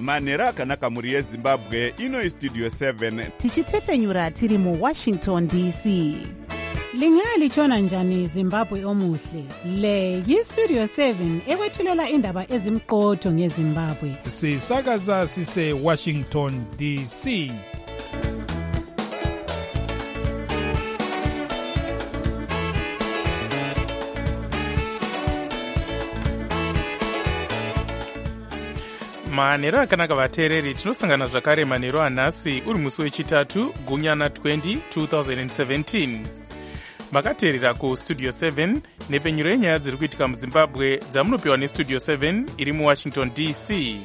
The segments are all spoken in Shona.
manhero akanaka mhuri yezimbabwe. Ino istudio 7 tichitefenyura tiri muWashington DC. Lingalitshona njani Zimbabwe omuhle? Le yistudio 7 ekwethulela indaba ezimqotho ngeZimbabwe. Sisakaza sise Washington DC. manhero akanaka vateereri, tinosangana zvakare manhero anhasi uri musi wechitatu gunyana 20 2017. makateerera kustudio 7 nepfenyuro yenyaya dziri kuitika muzimbabwe dzamunopiwa nestudio 7 iri muwashington DC.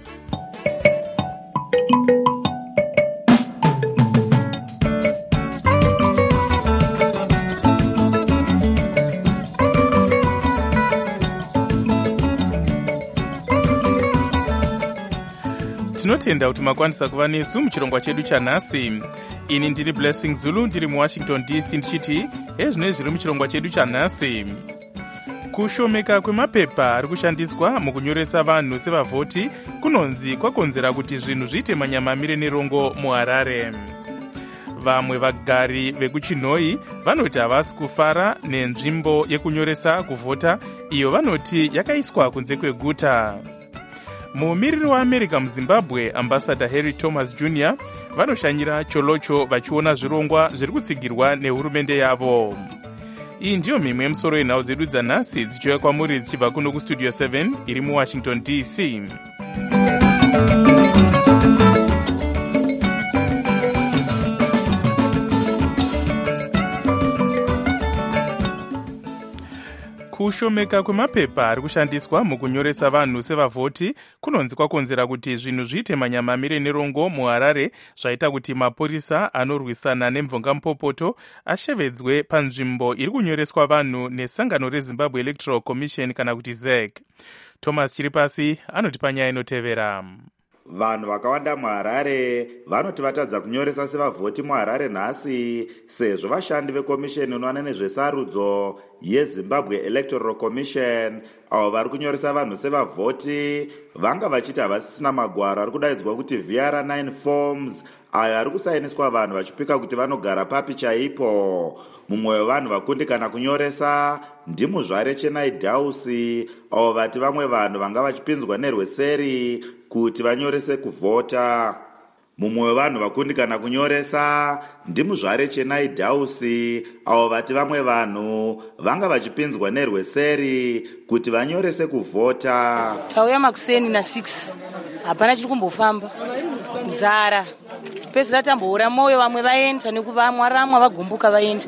tinotenda kuti makwanisa kuva nesu muchirongwa chedu chanhasi. Ini ndiri Blessing Zulu ndiri muWashington DC ndichiti ezvino zviri muchirongwa chedu chanhasi. Kushomeka kwemapepa ari kushandiswa mukunyoresa vanhu sevavhoti kunonzi kwakonzera kuti zvinhu zviite manyamamire nerongo muHarare. Vamwe vagari vekuChinhoyi vanoti havasi kufara nenzvimbo yekunyoresa kuvhota iyo vanoti yakaiswa kunze kweguta. Mumiriri weAmerica muZimbabwe, ambassador Harry Thomas Jr. vanoshanyira cholocho vachiona zvirongwa zviri kutsigirwa nehurumende yavo. Iyi ndiyo mimwe yemusoro yenhau dzedu dzanhasi dzichiuya kwamuri dzichibva kuno kustudio 7 iri muWashington DC. Kushomeka kwemapepa ari kushandiswa mukunyoresa vanhu sevavhoti kunonzi kwakonzera kuti zvinhu zviite manyamamire nerongo muHarare, zvaita kuti mapurisa anorwisana nemvongamupopoto ashevedzwe panzvimbo iri kunyoreswa vanhu nesangano reZimbabwe Electoral Commission kana kuti ZEC. Thomas Chiripasi anoti panyaya inotevera. Vanhu vakawanda muHarare vanoti vatadza kunyoresa sevavhoti muHarare nhasi sezvo vashandi vekomisheni inoona nezvesarudzo yeZimbabwe Electoral Commission avo vari kunyoresa vanhu sevavhoti vanga vachiti havasisina magwaro ari kudaidzwa kuti VR9 forms ayo ari kusainiswa vanhu vachipika kuti vanogara papi chaipo. Mumwe wevanhu vakundikana kunyoresa ndimuzvare Chenai Dausi avo vati vamwe vanhu vanga vachipinzwa nerweseri kuti vanyorese kuvhota. Mumwe wevanhu vakundikana kunyoresa ndimuzvare Chenai Dausi avo vati vamwe vanhu vanga vachipinzwa nerweseri kuti vanyorese kuvhota. Tauya makuseni na6 hapana chiri kumbofamba nzara pesi tamboura moyo, vamwe vaenda nekuvamwaramwa vagumbuka vaenda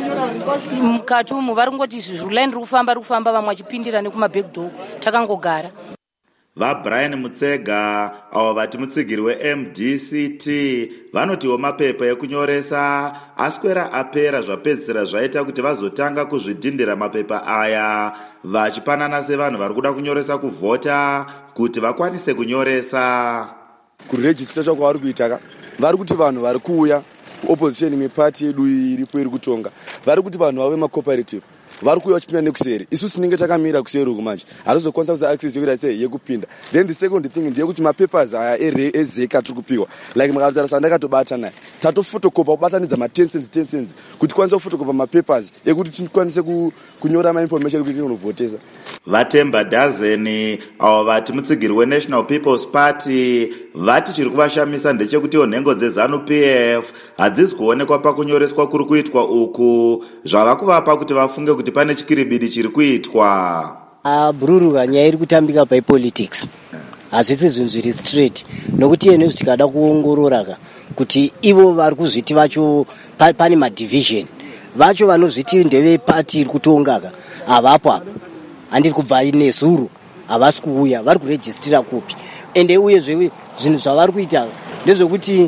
mukati umu vari kungoti zvulaini riri kufamba vamwe vachipindira nekumabhekdog takangogara. VaBrian Mutsega avo vati mutsigiri weMDCT vanotiwo mapepa ekunyoresa aswera apera zvapedzisira zvaita kuti vazotanga kuzvidhindira mapepa aya vachipanana sevanhu vari kuda kunyoresa kuvhota kuti vakwanise kunyoresa. Kurejisita chakwavari kuita vari kuti vanhu vari kuuya opposition mepati yedu iripo iri kutonga vari kuti vanhu vave macooperative vari kuuya vachipinda nekuseri. Isu sinenge takamira kuseri uku manje hatizokwanisa kuza access yekuita sei yekupinda. Then the second thing ndeyekuti mapapers aya ezeka tiri kupiwa like makatarisa ndakatobata naye tatofotokopa kubatanidza ma10 cents kuti kwanisa kufotokopa mapapers ekuti tikwanise kunyora mainformation kuti tinovhotesa. Vatemba Dazeni avo vati mutsigiri weNational People's Party vati chiri kuvashamisa ndechekuti nhengo dzeZANU-PF hadzisi kuonekwa pakunyoreswa kuri kuitwa uku zvava kuvapa kuti vafunge kuti pane chikiribidi chiri kuitwa. Bhururuka nyaya iri kutambika papolitics hazvisi zvinhu zviri straight, nokuti ene tikada kuongorora kuti ivo vari kuzviti vacho pane madivision vacho vanozviti ndeve party iri kutongaka havapo apo handiri kubva nezuro havasi kuuya vari kurejistira kupi ende uye zvinhu zvavari kuita ndezvekuti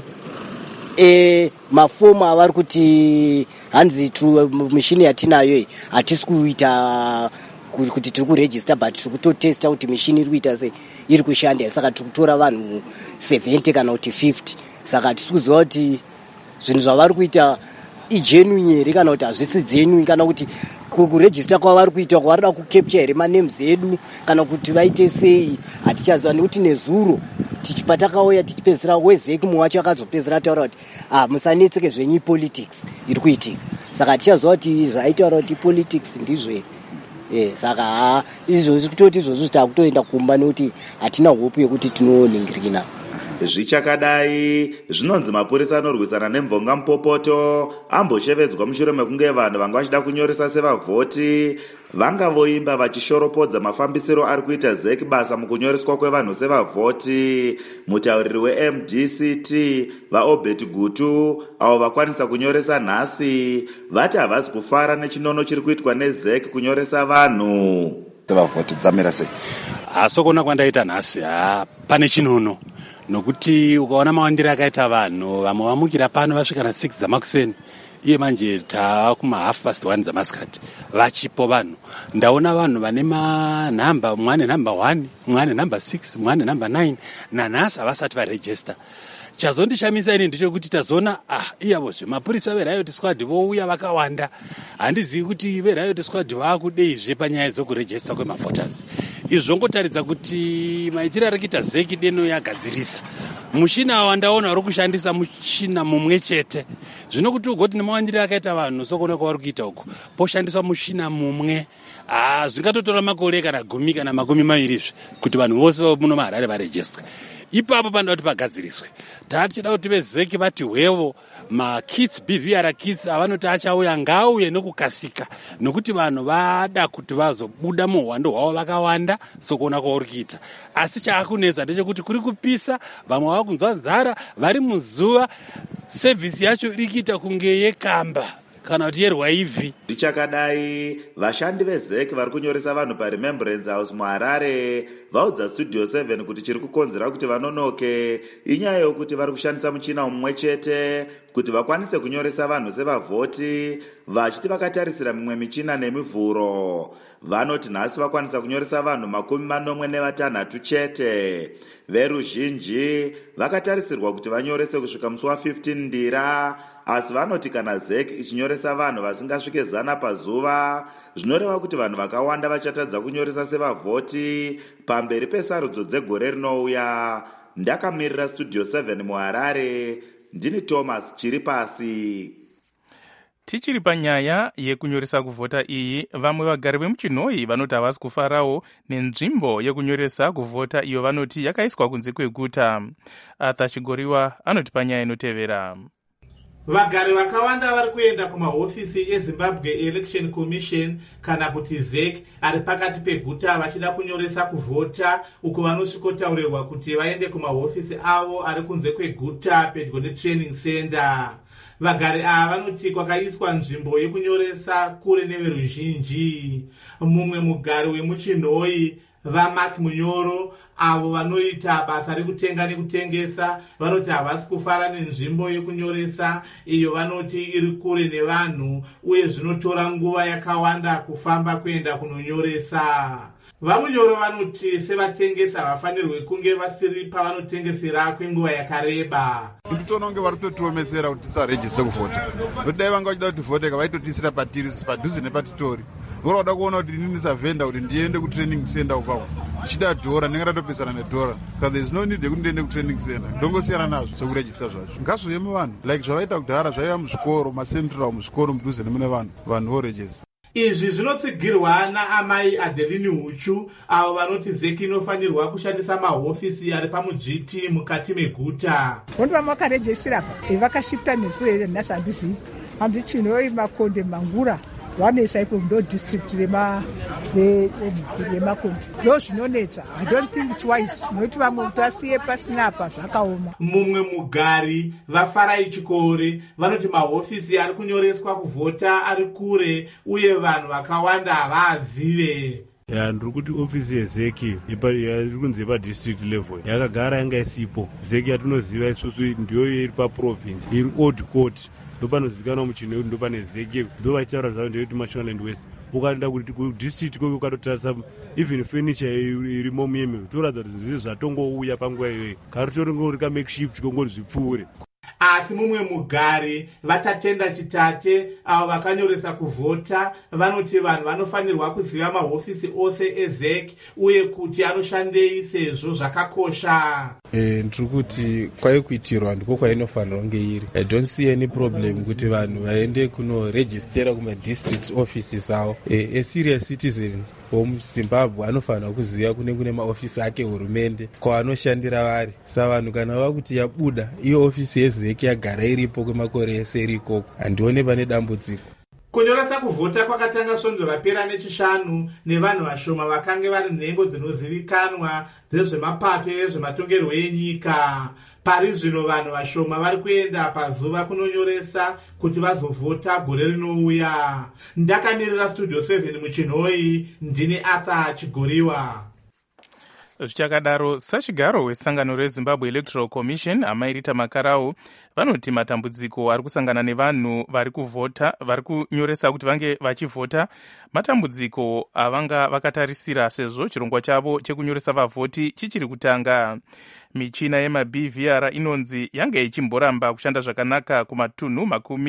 mafomu avari kuti hanzi mishini yatinayo hatisi kuita kuti tiri kurejista but tiri kutotesta kuti mishini iri kuita sei iri kushanda. Saka tiri kutora vanhu 70 kana kuti 50. Saka tisi kuziva kuti zvinhu zvavari kuita igenuine here kana kuti hazvisi genuine kana kuti kurejista kwavari kuita kwavari da kucapture here manems edu kana kuti vaite sei hatichaziva, nekuti nezuro patakauya tichipedzisira wezeki mumwe wacho akazopedzisira taura kuti musanetseke zvenyu politics iri kuitika. Saka hatichaziva kuti zvaitaura kuti politics ndizve saka izvozvi kutoti izvozvi takutoenda kumba nekuti hatina hope yekuti tinoningirikina. Zvichakadai zvinonzi mapurisa anorwisana nemvonga mupopoto amboshevedzwa mushure mekunge vanhu vanga vachida kunyoresa sevavhoti vanga voimba vachishoropodza mafambisiro ari kuita ZEC basa mukunyoreswa kwevanhu sevavhoti. Mutauriri weMDCT vaObert Gutu avo vakwanisa kunyoresa nhasi vati havasi kufara nechinono chiri kuitwa neZEC kunyoresa vanhu sevavhoti. Dzamira sei? Sokona kwandaita nhasi pane chinono, nokuti ukaona mawandiro akaita vanhu vamwe vamukira pano vasvika na6 dzamakuseni iye manje taakuma 1:30 dzamasikati vachipo vanhu. Ndaona vanhu vane manhamba, mwane namba 1, mwane namba 6, mwane namba 9 nanhasi havasati varejista. Chazondishamisa ini ndechekuti tazoona iyavo zvemapurisa veRiot Squad vouya vakawanda. Handizivi kuti veRiot Squad vaakudeizve panyaya dzokurejista kwemavhoters. Izvi zvongotaridza kuti maitiro ari kuita ZEC deno yagadzirisa. Mushina wandaona uri kushandisa mushina mumwe chete. Zvino kuti ugoti nemawandiro akaita vanhu sokona kwavari kuita uku poshandiswa mushina mumwe, zvingatotora makore kana 10 kana 20 kuti vanhu vose muno muHarare varejistwe. Ipapo panoda kuti pagadziriswe. Tichida kuti veZEC vati hwevo makits BVR kits avanoti achauya ngauye nokukasika, nokuti vanhu vada kuti vazobuda muhwando hwavo vakawanda sokona kwauri kuita. Asi chaakunetsa ndechekuti kuri kupisa, vamwe vava kunzwa nzara, vari muzuva, sevhisi yacho iri kuita kunge yekamba kana kuti yerwaivhi. Zvichakadai vashandi veZEC vari kunyoresa vanhu paRemembrance House muHarare vaudza Studio 7 kuti chiri kukonzera kuti vanonoke inyaya yokuti vari kushandisa muchina mumwe chete kuti vakwanise kunyoresa vanhu sevavhoti, vachiti vakatarisira mimwe michina nemivhuro. Vanoti nhasi vakwanisa kunyoresa vanhu 46 chete. Veruzhinji vakatarisirwa kuti vanyorese kusvika musi wa15 Ndira, asi vanoti kana ZEC ichinyoresa vanhu vasingasvike 100 pazuva, zvinoreva kuti vanhu vakawanda vachatadza kunyoresa sevavhoti pamberi pesarudzo dzegore rinouya. Ndakamirira Studio 7 muHarare, ndini Thomas Chiripasi. Tichiri panyaya yekunyoresa kuvhota iyi, vamwe vagari vemuchinhoi vanoti havasi kufarawo nenzvimbo yekunyoresa kuvhota iyo vanoti yakaiswa kunze kweguta. Arthur Chigoriwa anoti panyaya inotevera. Vagari vakawanda vari kuenda kumahofisi eZimbabwe Election Commission kana kuti ZEC ari pakati peguta vachida kunyoresa kuvhota, uko vanosvikotaurirwa kuti vaende kumahofisi avo ari kunze kweguta pedyo netraining center. Vagari ava vanoti kwakaiswa nzvimbo yekunyoresa kure neveruzhinji. Mumwe mugari wemuchinhoi vaMark Munyoro avo vanoita basa rekutenga nekutengesa vanoti havasi kufara nenzvimbo yekunyoresa iyo, vanoti iri kure nevanhu uye zvinotora nguva yakawanda kufamba kuenda kunonyoresa. Vamunyoro vanoti sevatengesa vafanirwe kunge vasiri pavanotengesera kwenguva yakareba. Nditoona kunge vari kutotiomesera kuti tisarejiste kuvhota. Dai vanga vachida kuti vhota vaitotisira patiri padhuze nepatitori. Voroda kuona kuti ndini ndisavhenda kuti ndiende kutraining center ukako. Chida dhora ndingatopesana nedhora. Saka there is no need yekuti ndiende kutraining center. Ndongosiyana nazvo sokurejista zvacho. Ngazvive muvanhu like zvavaita kudhara zvaiva muzvikoro, macentral muzvikoro mudhuze nemune vanhu vorejista. Izvi zvinotsigirwa naamai Adeline Huchu avo vanoti ZEC inofanirwa kushandisa mahofisi ari pamuGT mukati meguta. Vondu vamakarejisira vakashifta nesu here nhasi handizivi. Hanzi Chinhoi, Makonde, Mangura vanetsa ipo ndo district remakonde. Ndo zvinonetsa. I don't think it's wise. Nokuti vamwe tasiye pasinapa zvakaoma. Mumwe mugari vaFarai Chikore vanoti mahofisi ari kunyoreswa kuvhota ari kure uye vanhu vakawanda havaazive. Ndiri kuti ofisi yeZEC iri kunze padistrict level yakagara yanga isipo. ZEC yatinoziva isusu ndiyo iri paprovince, iri old court. Ndopanozivikanwa muchinhoi ndo pane ZEC, ndo vachitaura zvavo ndeyekuti Mashonaland West. Ukaenda kuti kudistrict koko ukatotarisa even furniture irimo muyeme toratidza kuti zviri zvatongouya panguva iyoyo. Kari toringori kamakeshift kongori zvipfuure. asi mumwe mugari vatatenda chitate avo vakanyoresa kuvhota vanoti vanhu vanofanirwa kuziva mahofisi ose ezek uye kuti anoshandei sezvo zvakakosha. Ndiri kuti kwaikuitirwa ndiko kwainofanira kunge iri. I don't see any problem kuti vanhu vaende kunoregistera kumadistrict offices avo. A serious citizen womuzimbabwe anofanira kuziva kune maofisi ake hurumende kwaanoshandira vari. Sa vanhu kana vakuti yabuda iyo ofisi yezeki yagara iripo kwemakore ese iri ikoko, handione pane dambudziko. Kunyoresa kuvhota kwakatanga svondo rapera nechishanu nevanhu vashoma vakange vari nhengo dzinozivikanwa dzezvemapato ezvematongerwo enyika. Pari zvino vanhu vashoma vari kuenda pazuva kunonyoresa kuti vazovhota gore rinouya. Ndakamirira Studio 7 muchinhoi, ndini Arthur Chigoriwa. Zvichakadaro, sachigaro wesangano reZimbabwe Electoral Commission amairita makarau vanoti matambudziko ari kusangana nevanhu vari kuvhota, vari kunyoresa kuti vange vachivhota, matambudziko avanga vakatarisira sezvo chirongwa chavo chekunyoresa vavhoti chichiri kutanga. Michina yemaBVR inonzi yange ichimboramba kushanda zvakanaka kumatunhu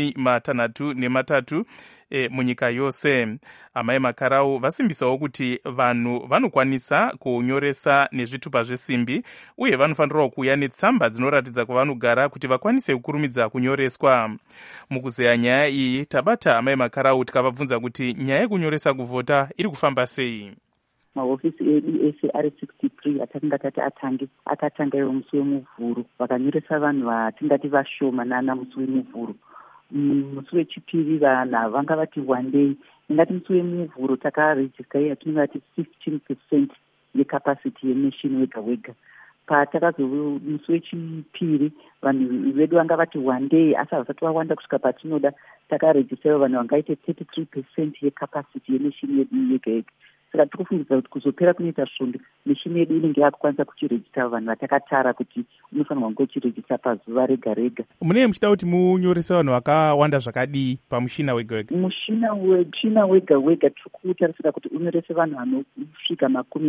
63 munyika yose. Amai makarau vasimbisawo kuti vanhu vanokwanisa kunyoresa nezvitupa zvesimbi uye vanofanirawo kuuya netsamba dzinoratidza kwavanogara kuti vakwanise kukurumidza kunyoreswa. Mukuzeya nyaya iyi tabata amai makarau tikavabvunza kuti nyaya yekunyoresa kuvhota iri kufamba sei. Mahofisi edu ese ari 63 atakanga akatanga musi wemuvhuro, vakanyoresa vanhu vatingati vashoma nana musi wemuvhuro. Musi wechipiri vanhu vanga vati one day, ingati musi wemuvhuro takarejista yatinenge vati 15% yecapacity yenation wega wega. Patakazovo musi wechipiri vanhu vedu vanga vati one day, asi havasati vawanda kusvika patinoda, takarejista vanhu vangaite 33% yecapacity yenation yedu yega yega. Saka tikufungidza kuti kuzopera kunoita svondo mishini yedu inenge yakukwanisa kuchirejista vanhu vatakatara kuti unofanirwa kunge uchirejista pazuva rega rega. Munenge muchida kuti munyoresa vanhu vakawanda zvakadii pamushina wega wega? Mushina wega wega tiri kutarisira kuti unyorese vanhu vanosvika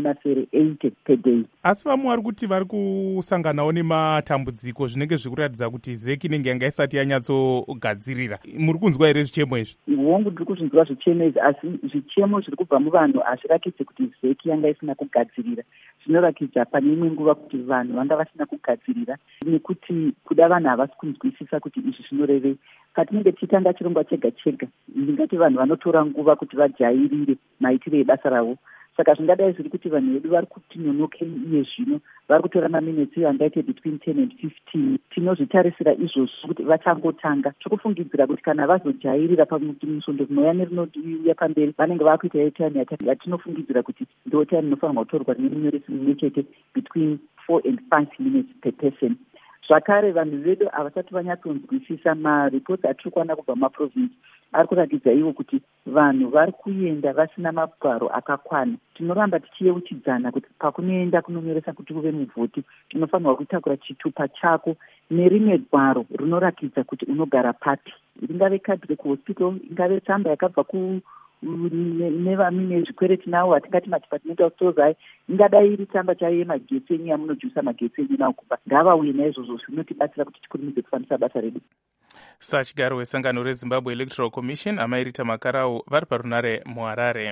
80 per day. Asi vamwe vari kuti vari kusanganawo nematambudziko zvinenge zvikuratidza kuti zeki inenge yanga isati yanyatsogadzirira. Muri kunzwa here zvichemo izvi? Hongu ndiri kuzvinzwa zvichemo izvi, asi zvichemo zviri kubva muvanhu hazvirakidzi kuti zeki yanga isina kugadzirira. Zvinorakidza pane imwe nguva kuti vanhu vanga vasina kugadzirira, nekuti kuda vanhu havasi kunzwisisa kuti izvi zvinorevei. Patinenge tichitanga chirongwa chega chega, ndingati vanhu vanotora nguva kuti vajairire maitire ebasa ravo. Saka zvingadai zviri kuti vanhu vedu vari kuti nonokei iye zvino, vari kutora maminitsi angaite between 10 and 15. Tinozvitarisira izvozvo kuti vachangotanga. Tikufungidzira kuti kana vazojairira pamusvondo rinouya nerinouya pamberi, vanenge vakuita yetime yatinofungidzira kuti ndo time inofanirwa kutorwa nemunyoresi mumwe chete between 4 and 5 minutes per person. Zvakare vanhu vedu havasati vanyatsonzwisisa maripoti atiri kuwana kubva maprovinsi ari kuratidza ivo kuti vanhu vari kuenda vasina magwaro akakwana. Tinoramba tichiyeuchidzana kuti pakunoenda kunonyoresa kuti uve muvhoti unofanirwa kutakura chitupa chako nerimwe gwaro rinoratidza kuti unogara papi, ringave kadhi rekuhospital, ingave tsamba yakabva nevamine zvikwere tinavo hatingati madepartment of stores, ingadai iri tsamba chaiyo yemagetsi enyu yamunojusa magetsi enyu nawo kubva, ngavauye naizvozvo zvinotibatsira kuti tikurumidze kufambisa basa redu. Sachigaro wesangano reZimbabwe Electoral Commission amairita makarau vari parunare muHarare.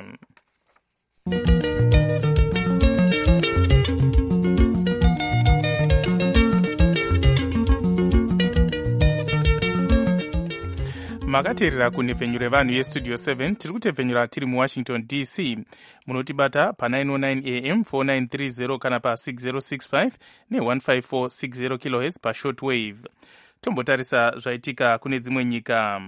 Makateerera kunhepfenyuro yevanhu yestudio 7 tiri kutepfenyura tiri muWashington DC. Munotibata pa909 AM 4930 kana pa6065 ne15460 kHz pashortwave. Tombotarisa zvaitika kune dzimwe nyika.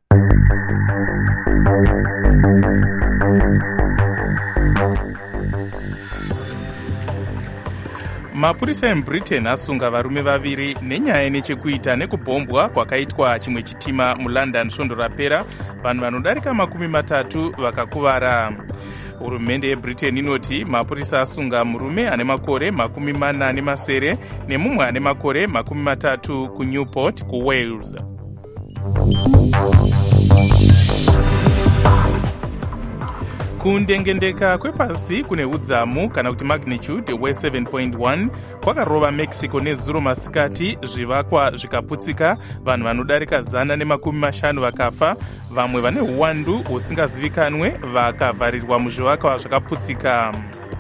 Mapurisa emuBritain asunga varume vaviri nenyaya nechekuita nekubhombwa kwakaitwa chimwe chitima muLondon svondo rapera, vanhu vanodarika 30 vakakuvara. Hurumende yeBritain inoti mapurisa asunga murume ane makore 40 nemumwe ane makore 30 kuNewport kuWales. kundengendeka kwepasi kune udzamu kana kuti magnitude we7.1 kwakarova mexico nezuro masikati, zvivakwa zvikaputsika, vanhu vanodarika 150 vakafa, vamwe vane uwandu husingazivikanwe vakavharirwa muzvivakwa zvakaputsika.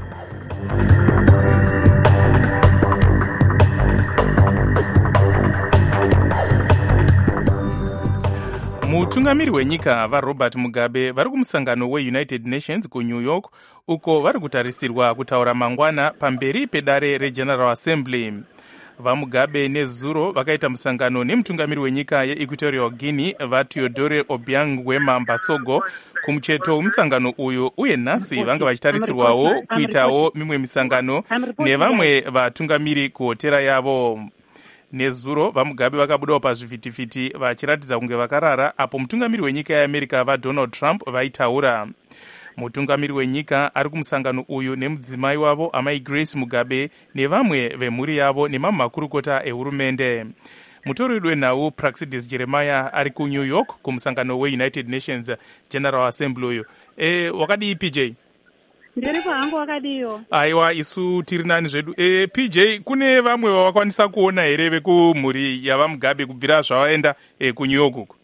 mutungamiri wenyika vaRobert Mugabe vari kumusangano weUnited Nations kuNew York, uko vari kutarisirwa kutaura mangwana pamberi pedare reGeneral Assembly. vaMugabe nezuro vakaita musangano nemutungamiri wenyika yeEquatorial Guinea vaTeodore Obiang Nguema Mbasogo kumucheto musangano uyu, uye nhasi vanga vachitarisirwawo kuitawo mimwe misangano nevamwe vatungamiri kuhotera yavo. nezuro vaMugabe vakabudawo pazvivhitivhiti vachiratidza kunge vakarara apo mutungamiri wenyika yeAmerica vaDonald Trump vaitaura. mutungamiri wenyika ari kumusangano uyu nemudzimai wavo amai Grace Mugabe nevamwe vemhuri yavo nemamwe makurukota ehurumende. mutori wedu wenhau Praxidis Jeremiah ari kuNew York kumusangano weUnited Nations General Assembly uyu. Wakadii PJ? Ndiri pahangu wakadiyo. Aiwa, isu tiri nani zvedu. PJ, kune vamwe vawakwanisa kuona here vekumhuri yavaMugabe kubvira zvavaenda kuNew York uku?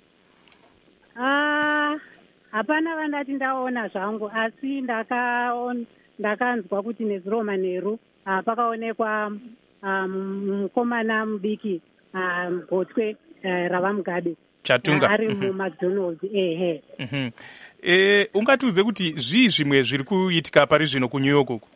Hapana vandati ndaona zvangu, asi ndakanzwa kuti nezuro manheru pakaonekwa mukomana mudiki gotwe ravaMugabe chatunga ari muMcDonald's. Ungatiudze kuti zvii zvimwe zviri kuitika pari zvino kuNew York uku?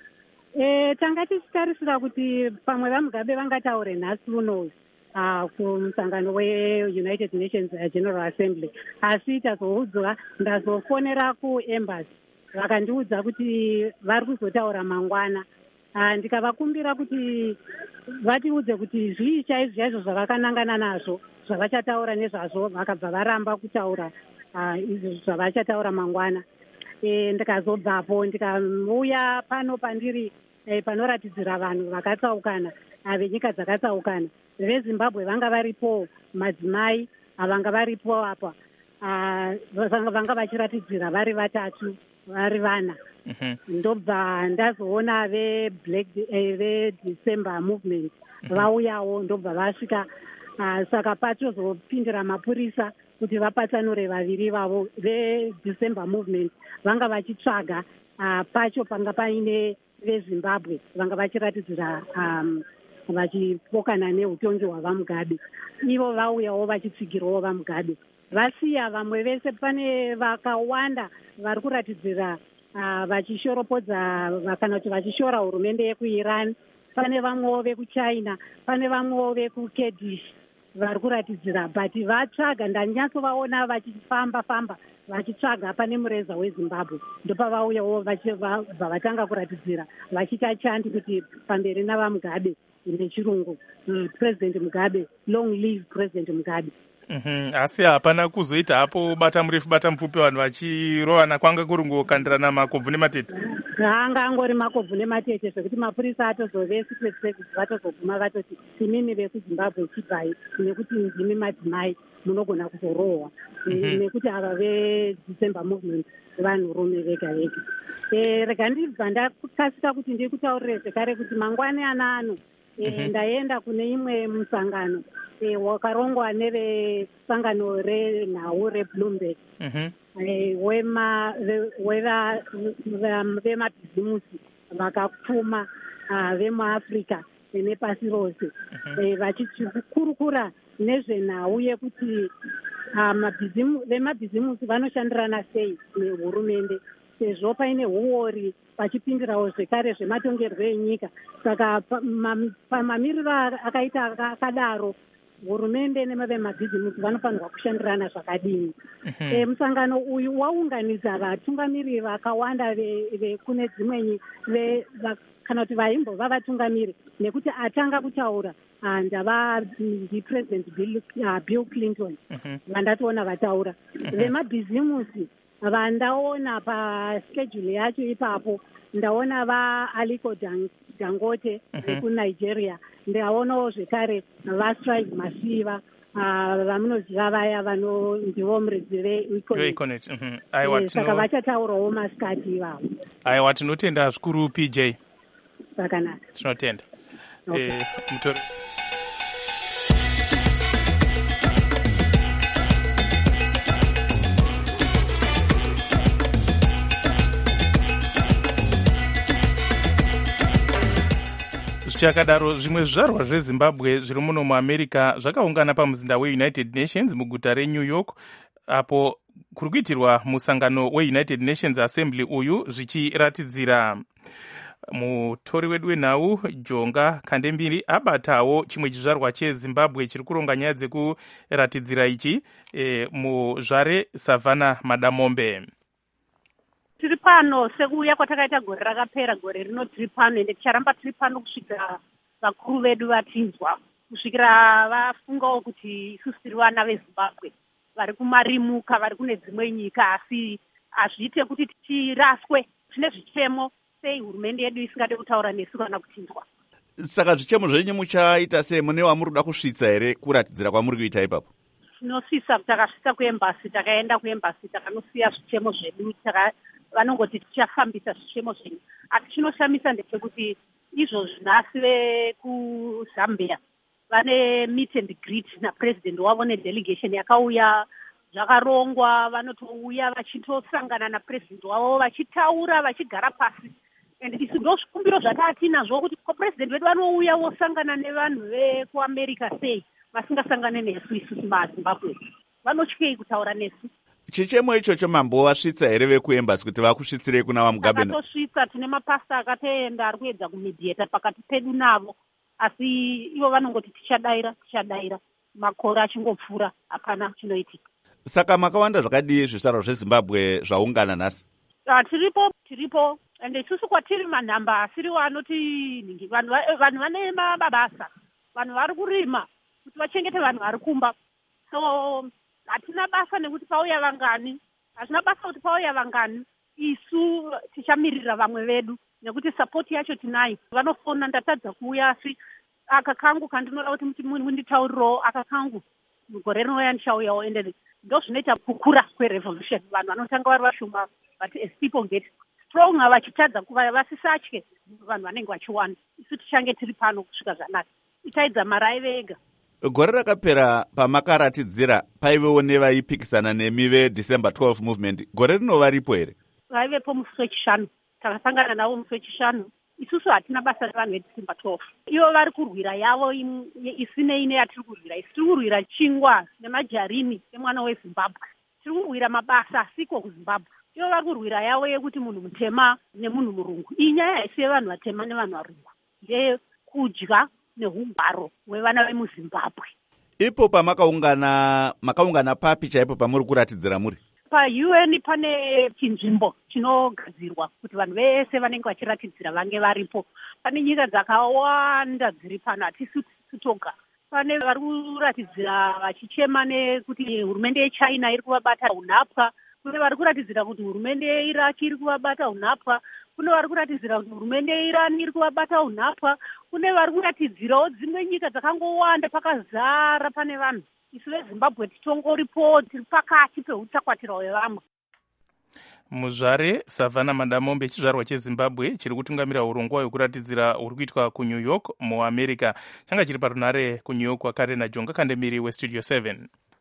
Tanga tichitarisira kuti pamwe vaMugabe vangataure nhasi uno kumusangano weUnited Nations General Assembly, asi tazoudzwa ndazofonera kuembassy vakandiudza kuti vari kuzotaura mangwana. Ndikavakumbira kuti vatiudze kuti zvii chaizvo zvavakanangana nazvo zvavachataura nezvazvo, vakabva varamba kutaura izvo zvavachataura mangwana. Ndikazobvapo ndikauya pano pandiri panoratidzira vanhu vakatsaukana venyika dzakatsaukana. VeZimbabwe vanga varipo, madzimai vanga varipo apa, vanga vachiratidzira vari vatatu, vari vana. Ndobva ndazoona veDecember Movement vauyawo, ndobva vasvika. Saka patozopindira mapurisa kuti vapatsanure vaviri vavo. VeDecember Movement vanga vachitsvaga pacho panga paine veZimbabwe vanga vachiratidzira vachipokana neutongi hwavaMugabe. Ivo vauyawo vachitsigirawo vaMugabe. Vasiya vamwe vese, pane vakawanda vari kuratidzira vachishoropodza kana kuti vachishora hurumende yekuIran. Pane vamwewo vekuChina, pane vamwewo vekuKurdish vari kuratidzira, but vatsvaga. Ndanyatsovaona vachifamba vachitsvaga pane mureza weZimbabwe. Ndopavauyawo vabva vatanga kuratidzira vachiita chandi kuti pamberi navaMugabe nechirungu, President Mugabe, long live President Mugabe. Asi hapana kuzoita hapo bata murefu bata mupfupi vanhu vachirovana, kwanga kuri kungokandirana makobvu nematete? Anga angori makobvu nematete zvekuti mapurisa atozove secret service vatozoguma vatoti imimi vekuZimbabwe chibai, nekuti ndimi madzimai munogona kuzorohwa, nekuti ava veDecember Movement vanhurume vega vega. Rega ndibva ndakasika kuti ndiri kutaurire zvekare kuti mangwane ano ndaenda kune imwe musangano wakarongwa nevesangano renhau reBloomberg vemabhizimusi vakapfuma vemuAfrica nepasi rose, vachikurukura nezvenhau yekuti vemabhizimusi vanoshandirana sei nehurumende, sezvo paine huori vachipindirawo zvekare zvematongerwo enyika. Saka pamamiriro akaita akadaro, hurumende nevemabhizimusi vanofanirwa kushandirana zvakadini. Musangano uyu waunganidza vatungamiri vakawanda kune dzimwe kana kuti vaimbova vatungamiri, nekuti atanga kutaura ndiPresident Bill Clinton vandatoona vataura. Vemabhizimusi vandaona paschedule yacho ipapo, ndaona vaAliko Dangote vekunigeria, ndaonawo zvekare vaStrive Masiva vamunoziva vaya ndivo muridzi veeconet. saka vachataurawo masikati ivavo. Aiwa, tinotenda zvikuru PJ. Zvakanaka, tinotenda. Mutori zvichakadaro, zvimwe zvizvarwa zvezimbabwe zviri muno muamerica zvakaungana pamuzinda weunited nations muguta reNew York, apo kuri kuitirwa musangano weunited nations assembly uyu zvichiratidzira. Mutori wedu wenhau Jonga Kandembiri abatawo chimwe chizvarwa chezimbabwe chiri kuronga nyaya dzekuratidzira ichi, muzvare Savannah Madamombe. Tiri pano sekuuya kwatakaita gore rakapera, gore rino tiri pano ende ticharamba tiri pano kusvikira vakuru vedu vatinzwa, kusvikira vafungawo kuti isusu tiri vana vezimbabwe vari kumarimuka, vari kune dzimwe nyika, asi hazviite kuti tiraswe. Tine zvichemo sei hurumende yedu isingade kutaura nesu kana kutinzwa. Saka zvichemo zvenyu muchaita sei? Mune wamuri kuda kusvitsa here kuratidzira kwamuri kuita ipapo? Tinosvitsa, takasvitsa kuembasi, takaenda kuembasi takanosiya zvichemo zvedu, vanongoti tichafambisa zvichemo zvenyu. Asi chinoshamisa ndechekuti izvozvi nhasi vekuzambia vane meet and greet napresident wavo nedelegation yakauya zvakarongwa, vanotouya vachitosangana napresident wavo vachitaura, vachigara pasi. And isu ndo zvikumbiro zvatatinazvo kuti president vedu vanouya vosangana nevanhu vekuamerica sei vasingasangane nesu isusu mazimbabwe, vanotyei kutaura nesu. Chichemo ichocho mambo vasvitsa here vekuembasi kuti vakusvitsirei kuna vamugabe? Takatosvitsa, tine mapasta akatoenda ari kuedza kumediata pakati pedu navo, asi ivo vanongoti tichadaira, makore achingopfuura hapana chinoitika. Saka makawanda zvakadii zvizvarwa zvezimbabwe zvaungana nhasi? Tiripo ende isusu kwatiri manhamba asiriwo anoti vanhu vane mabasa, vanhu vari kurima kuti vachengete vanhu vari kumba. So hatina basa nekuti pauya vangani, hazvina basa kuti pauya vangani. Isu tichamirira vamwe vedu nekuti sapoti yacho tinayo. Vanofona ndatadza kuuya, asi aka kangu kandinoda kuti munditauriro aka kangu mugore rinouya ndichauyawo. Ende ndo zvinoita kukura kwerevolution. Vanhu vanotanga vari vashoma, but as people get strong vachitadza kuva vasisatye vanhu vanenge vachiwanda. Isu tichange tiri pano kusvika zvanaka. Itaidza mara vega. Gore rakapera pamakaratidzira paivewo nevaipikisana nemi veDecember 12 movement. Gore rinova ripo here? Vaivepo musi wechishanu, takasangana navo musi wechishanu. Isusu hatina basa nevanhu veDecember 12. Ivo vari kurwira yavo isinei neyatiri kurwira. Isi tiri kurwira chingwa nemajarini emwana weZimbabwe. Tiri kurwira mabasa asiko kuZimbabwe. Ivo vari kurwira yavo yekuti munhu mutema nemunhu murungu. Iyi nyaya haisi yevanhu vatema nevanhu varungu, ndeyekudya nehugaro hwevana vemuZimbabwe. Ipo makaungana papi chaipo pamuri kuratidzira muri? PaUN pane chinzvimbo chinogadzirwa kuti vanhu vese vanenge vachiratidzira vange varipo. Pane nyika dzakawanda dziri pano, hatisi toga. Pane vari kuratidzira vachichema nekuti hurumende yeChina iri kuvabata unhapwa. Kune vari kuratidzira kuti hurumende yeIraq iri kuvabata unhapwa. Kune vari kuratidzira kuti hurumende yeIran iri kuvabata unhapwa. Kune vari kuratidzirawo dzimwe nyika dzakangowanda, pakazara pane vanhu. Isu veZimbabwe titongoripo, tiri pakati peutakwatira hwevamwe. Muzvare Savannah Madamombe, chizvarwa chezimbabwe chiri kutungamira urongwa hwekuratidzira huri kuitwa kuNew York muamerica, changa chiri parunare kuNew York wakare naJonga Kandemiri weStudio 7.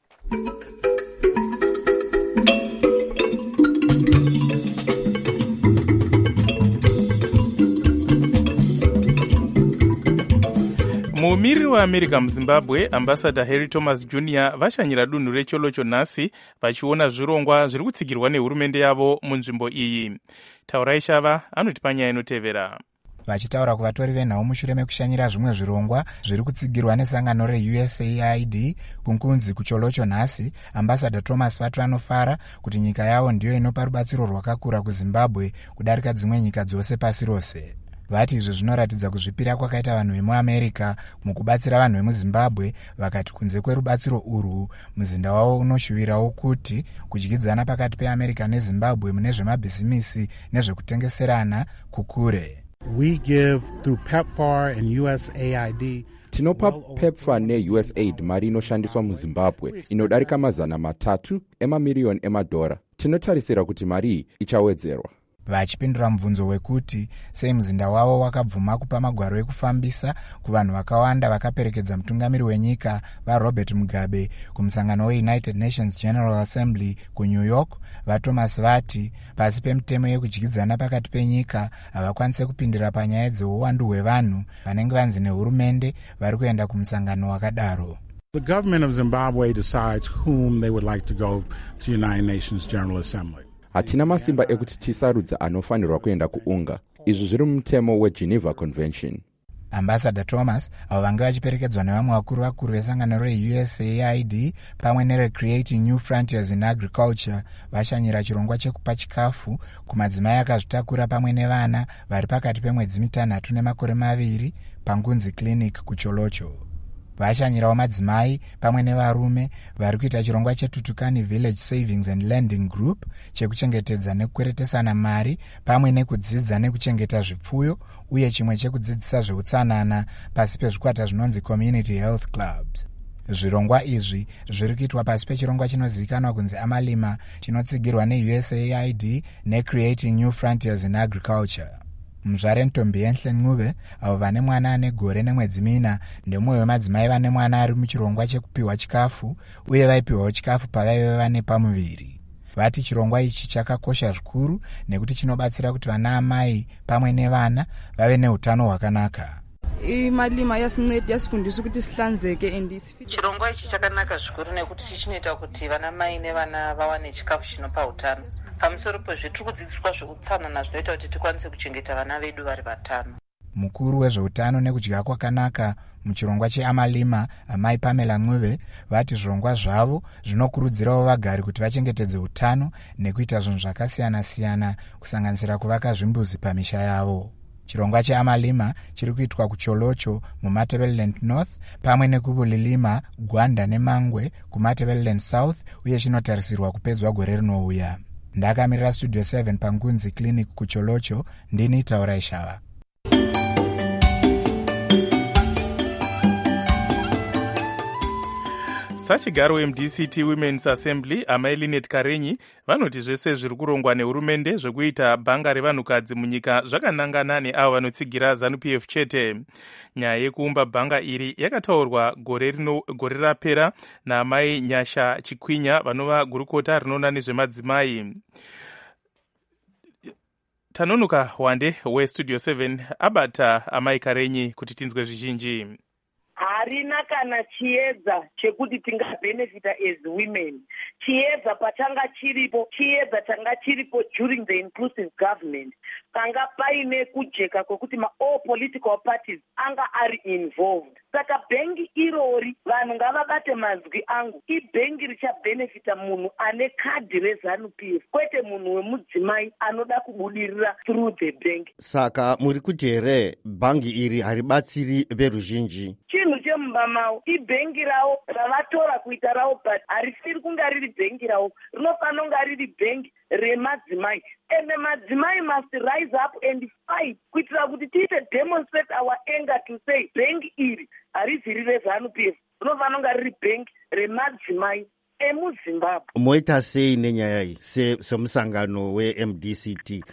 Mumiriri weAmerica muZimbabwe, Ambassador Harry Thomas Jr. vashanyira dunhu recholocho nhasi vachiona zvirongwa zviri kutsigirwa nehurumende yavo munzvimbo iyi. Taurai Shava anoti panyaya inotevera. Vachitaura kuvatori venhau mushure mekushanyira zvimwe zvirongwa zviri kutsigirwa nesangano reUSAID kunkunzi kucholocho nhasi, Ambassador Thomas Fatu anofara kuti nyika yavo ndiyo inopa rubatsiro rwakakura kuZimbabwe kudarika dzimwe nyika dzose pasi rose. Vati izvo zvinoratidza kuzvipira kwakaita vanhu vemuAmerica mukubatsira vanhu vemuZimbabwe. Vakati kunze kwerubatsiro urwu, muzinda wavo unoshuvirawo kuti kudyidzana pakati peAmerica neZimbabwe mune zvemabhizimisi nezvekutengeserana kukure. We give through PEPFAR and USAID Tinopa PEPFAR neUSAID mari inoshandiswa muZimbabwe inodarika $300 million emadhora. Tinotarisira kuti mari iyi ichawedzerwa. Vachipindura mubvunzo wekuti sei muzinda wavo wakabvuma kupa magwaro ekufambisa kuvanhu vakawanda vakaperekedza mutungamiri wenyika vaRobert Mugabe kumusangano weUnited Nations General Assembly kuNew York, vaThomas vati pasi pemutemo yekudyidzana pakati penyika havakwanise kupindira panyaya dzeuwandu hwevanhu vanenge vanzi nehurumende vari kuenda kumusangano wakadaro. The government of Zimbabwe decides whom they would like to go to United Nations General Assembly. Hatina masimba ekuti tisarudza anofanirwa kuenda kuunga. Izvi zviri mutemo weGeneva Convention. Ambassador Thomas avo vange vachiperekedzwa nevamwe vakuru vesangano reUSAID pamwe nereCreating New Frontiers in Agriculture vashanyira chirongwa chekupa chikafu kumadzimai akazvitakura pamwe nevana vari pakati pemwedzi 6 nemakore 2 pangunzi clinic kuCholocho. Vashanyirawo madzimai pamwe nevarume vari kuita chirongwa cheTutukani Village Savings and Lending Group chekuchengetedza nekukweretesana mari pamwe nekudzidza nekuchengeta zvipfuyo uye chimwe chekudzidzisa zveutsanana pasi pezvikwata zvinonzi Community Health Clubs. Zvirongwa izvi zviri kuitwa pasi pechirongwa chinozivikanwa kunzi Amalima chinotsigirwa neUSAID neCreating New Frontiers in Agriculture. Muzvare Ntombi Yenhle Ncube avo vane mwana ane gore nemwedzi 4 ndemumwe wemadzimai vane mwana ari muchirongwa chekupiwa chikafu uye vaipiwawo chikafu pavaive vane pamuviri. Vati chirongwa ichi chakakosha zvikuru nekuti chinobatsira kuti vana amai pamwe nevana vave neutano hwakanaka. Imalima yasifundisa kuti sihlanzeke and chirongwa ichi chakanaka zvikuru nekuti chinoita kuti vana mai nevana vawane chikafu chinopa utano. Pamusoro pezvitiri kudzidziswa zveutsanana zvinoita kuti tikwanise kuchengeta vana vedu vari vatano. Mukuru wezveutano nekudya kwakanaka muchirongwa cheAmalima amai Pamela Ncube vati zvirongwa zvavo zvinokurudzirawo vagari kuti vachengetedze utano nekuita zvinhu zvakasiyana-siyana kusanganisira kuvaka zvimbuzi pamisha yavo. Chirongwa cheAmalima chiri kuitwa kuCholocho muMatabeleland North pamwe nekubulilima Gwanda neMangwe kuMatabeleland South uye chinotarisirwa kupedzwa gore rinouya. Ndakamirira Studio 7 pangunzi clinic kuCholocho ndini Taura Ishava. Sachigaro weMDCT Women's Assembly amai Linet Karenyi vanoti zvese zviri kurongwa nehurumende zvekuita bhanga revanhukadzi munyika zvakanangana neavo vanotsigira ZANU-PF chete. Nyaya yekuumba bhanga iri yakataurwa gore rapera naamai Nyasha Chikwinya vanova gurukota rinoona nezvemadzimai. Tanonoka Wande weStudio 7 abata amai Karenyi kuti tinzwe zvizhinji. Harina kana chiedza chekuti tingabhenefita as women. Chiedza patanga chiripo, chiedza tanga chiripo during the inclusive government. Kanga paine kujeka kwekuti all political parties anga ari involved. Saka bhengi irori vanhu ngavabate mazwi angu. Ibhengi richabhenefita munhu ane kadhi reZANU-PF kwete munhu wemudzimai anoda kubudirira through the bank. Saka muri kuti here bhangi iri haribatsiri veruzhinji. Chinhu chemumba mavo ibhengi ravo ravatora kuita ravo but harisiri kunga riri bhengi ravo, rinofanira kunga riri bhengi remadzimai. And the madzimai must rise up and fight kuitira kuti tiite demonstrate our anger to say bhengi iri hariziri reZANU-PF, rinofanira kunga riri bhengi remadzimai emuZimbabwe. Moita sei nenyaya iyi semusangano weMDCT?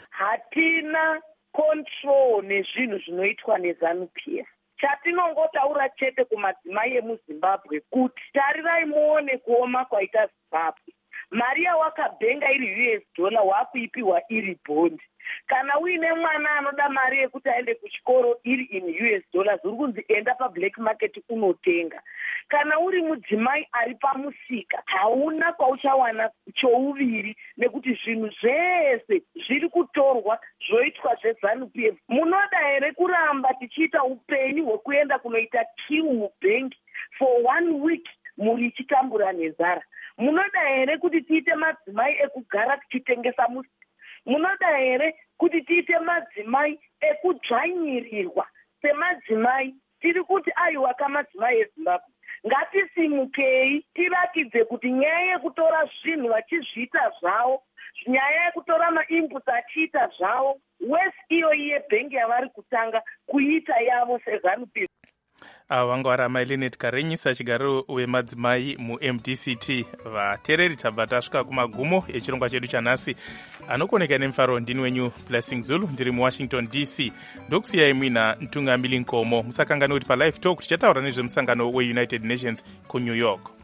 Hatina control nezvinhu zvinoitwa neZANU-PF. Chatinongotaura chete kumadzimai emuZimbabwe kuti tarirai muone kuoma kwaita Zimbabwe. Mari yawakabhenga iri $, wakuipiwa iri bhondi. Kana uine mwana anoda mari yekuti aende kuchikoro iri in $, uri kunzi enda pablack market unotenga. Kana uri mudzimai ari pamusika hauna kwauchawana chouviri nekuti zvinhu zvese zviri kutorwa zvoitwa zveZANU-PF. Munoda here kuramba tichiita upenyu hwekuenda kunoita queue mubhengi for 1 week muri chitambura nenzara? Munoda here kuti tiite madzimai ekugara tichitengesa musi? Munoda here kuti tiite madzimai ekudzvanyirirwa semadzimai? Tiri kuti aiwa kamadzimai eZimbabwe, ngatisimukei tirakidze kuti nyaya yekutora zvinhu vachizviita zvavo, nyaya yekutora mainputs achiita zvavo, wesi iyoyi yebhengi yavari kutanga kuita yavo seZANU-PF. vanga vari amai Linet Karenyisa, chigaro wemadzimai muMDCT. Vateereri tabva tasvika kumagumo echirongwa chedu chanhasi. Anokoneka nemufaro ndini wenyu Blessing Zulu, ndiri muWashington DC. Ndokusiyai muina Ntungamili Nkomo. Musakanganwe kuti paLive Talk tichataura nezvemusangano weUnited Nations kuNew York.